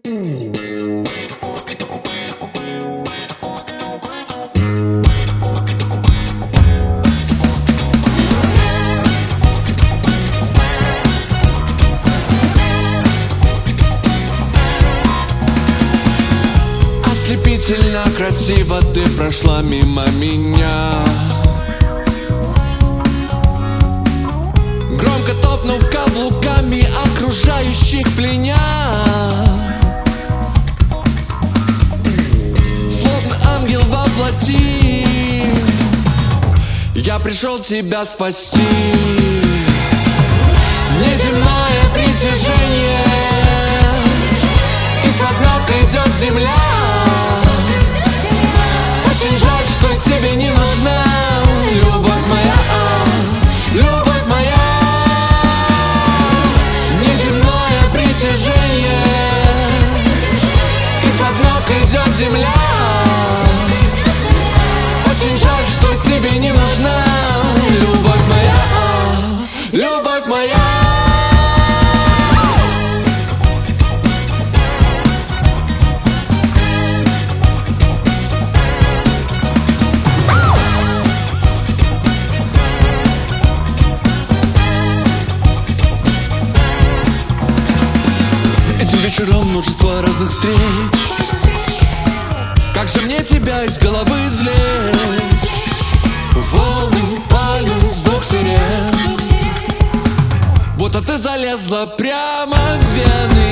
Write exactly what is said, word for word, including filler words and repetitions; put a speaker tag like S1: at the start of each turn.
S1: Ослепительно красиво ты прошла мимо меня, громко топнув каблуками окружающих пленя. Словно ангел во плоти, я пришел тебя спасти. Неземное притяжение, из-под ног идет земля. Очень жаль, что тебе не нужна любовь моя, любовь моя. Неземное притяжение, из-под ног идет земля. Очень жаль, что тебе не нужна любовь моя, любовь моя. Вечером множество разных встреч. Как же мне тебя из головы извлечь? Волны, пальмы, звук сирен, будто ты залезла прямо в вены.